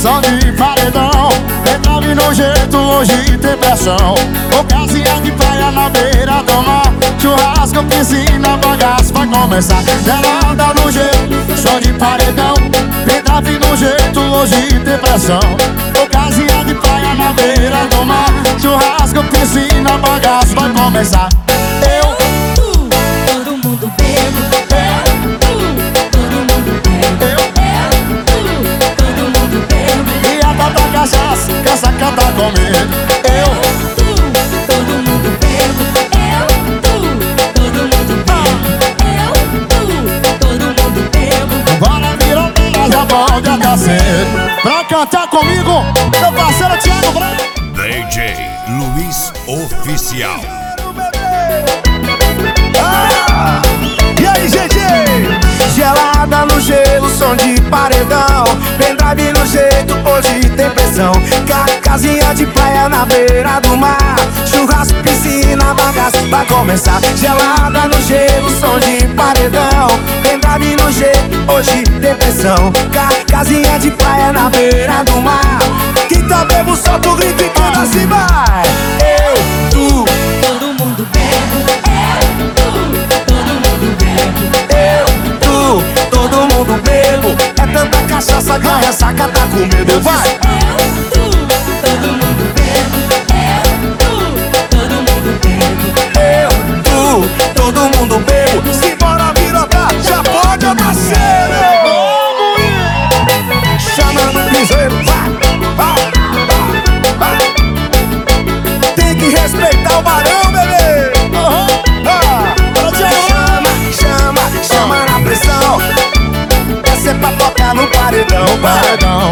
som de paredão. Entrave no jeito, hoje tem pressão. Ocasião de praia na beira do mar. Churrasco, piscina, bagaço vai começar. Ela anda no jeito, som de paredão. Entrave no jeito, hoje tem pressão. Ocasião de praia na beira do mar. Churrasco, piscina, bagaço vai começar. Todo mundo bebo. Todo mundo bebo. Todo mundo bebo. E a tata cachaça, quer essa cantar comigo. Todo mundo bebo. Todo mundo bebo. Todo mundo bebo. Bora virar pra já pode até cedo. Pra cantar comigo, meu parceiro Thiago Branco. DJ Luiz Oficial. E aí, gente? Gelada no gelo, som de paredão. Pendrive no jeito, hoje tem pressão. Casinha de praia na beira do mar. Churrasco, piscina, bagaço vai começar. Gelada no gelo, som de paredão. Pendrive no jeito, hoje tem pressão. Casinha de praia na beira do mar. Quem tá bebo, solta o grito e canta assim, vai. Todo mundo bebo. Todo mundo bebo. É tanta cachaça que a ressaca tá com medo. Vai! Todo mundo bebo. Todo mundo bebo. Todo mundo bebo. Simbora virotar, já pode nascer. Chama no piseiro, vai. Tem que respeitar o barão, bebê. Chama na pressão. Essa é pra tocar no paredão.